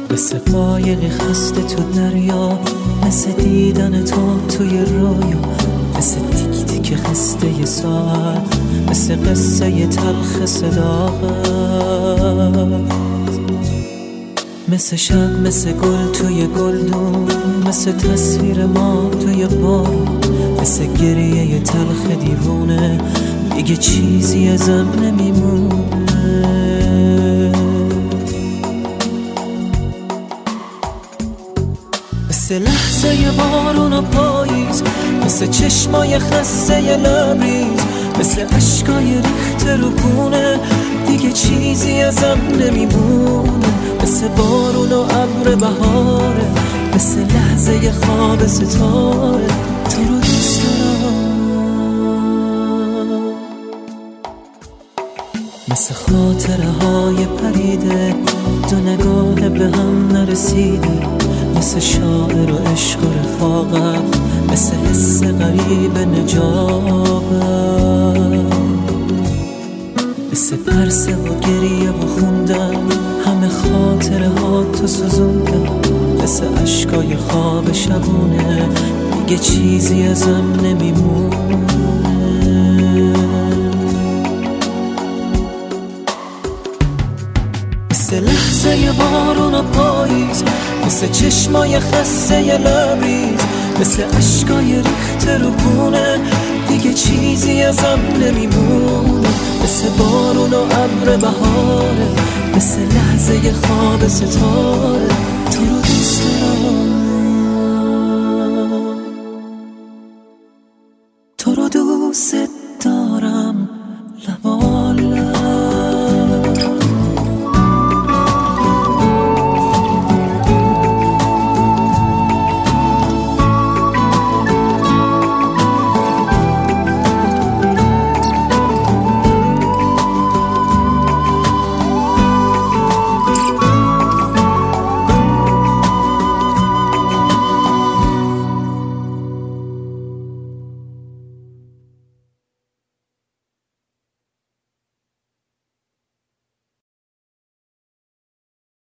مثل قایقی خسته تو دریا، مثل دیدن تو توی رویا، مثل تیک تیک خسته ی ساعت، مثل قصه ی تلخ صداقت، مثل شب، مثل گل توی گلدون، مثل تصویر ما توی بارون، مثل گریه ی تلخ دیوونه، دیگه چیزی ازم نمیمونه. مثل لحظه ی بارون و پاییز، مثل چشمای خسته ی لبریز، مثل عشقای ریخته رو گونه، دیگه چیزی ازم نمیمونه. مثل بارون و ابر بهاره، مثل لحظه ی خواب ستاره، تو رو دوست دارم. مثل خاطره های پریده، دو نگاه به هم نرسیده، مثل شاعر و عشق و رفاقت، مثل حس غریب نجابت، مثل پرسه و گریه و خوندن، همه خاطره ها تو سوزوندم، مثل عشقای خواب شبونه، دیگه چیزی ازم نمیمونه. مثل لحظه ی بارون و پاییز، مثل چشمای خسته ی لبریز، مثل عشقای ریخته رو گونه، دیگه چیزی ازم نمیمونه. مثل بارون و ابر بهاره، مثل لحظه ی خواب ستاره،